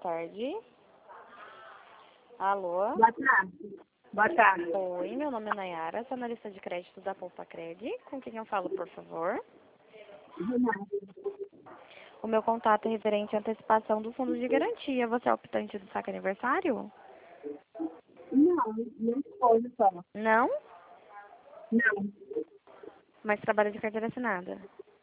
tarde. Alô? Boa tarde. Boa tarde. Oi, meu nome é Nayara, sou analista de crédito da Poupa Cred. Com quem eu falo, por favor? O meu contato é referente à antecipação do fundo de garantia. Você é optante do saque aniversário? Não, minha esposa só. Não? Não, Mas trabalha de carteira assinada?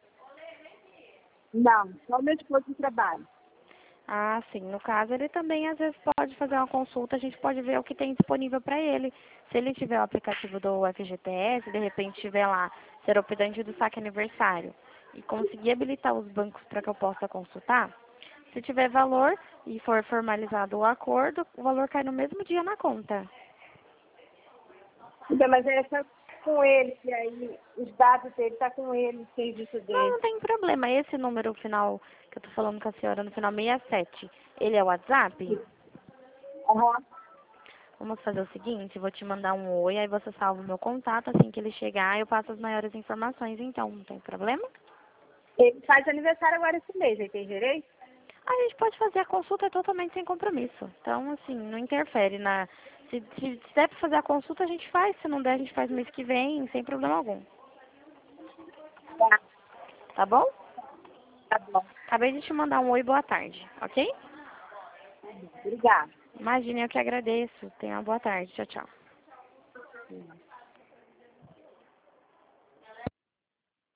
não, só meu esposo trabalha. Ah, sim. No caso, ele também às vezes pode fazer uma consulta, a gente pode ver o que tem disponível para ele. Se ele tiver o aplicativo do FGTS, de repente tiver lá, ser optante do saque aniversário e conseguir habilitar os bancos para que eu possa consultar, se tiver valor e for formalizado o acordo, o valor cai no mesmo dia na conta. Então, mas é só com ele, que aí os dados dele tá com ele, o serviço Não, dele. não tem problema. Esse número final que eu tô falando com a senhora, no final 67, ele é o WhatsApp? Aham. Vamos fazer o seguinte, vou te mandar um oi, aí você salva o meu contato, assim que ele chegar, eu passo as maiores informações, então, não tem problema? Ele faz aniversário agora esse mês, aí tem direito? A gente pode fazer a consulta totalmente sem compromisso. Então, assim, não interfere na... Se der pra fazer a consulta, a gente faz. Se não der, a gente faz mês que vem, sem problema algum. Tá, Tá bom? tá bom. Acabei de te mandar um oi, boa tarde, ok? Obrigada. Imagine, eu que agradeço. Tenha uma boa tarde. Tchau, tchau.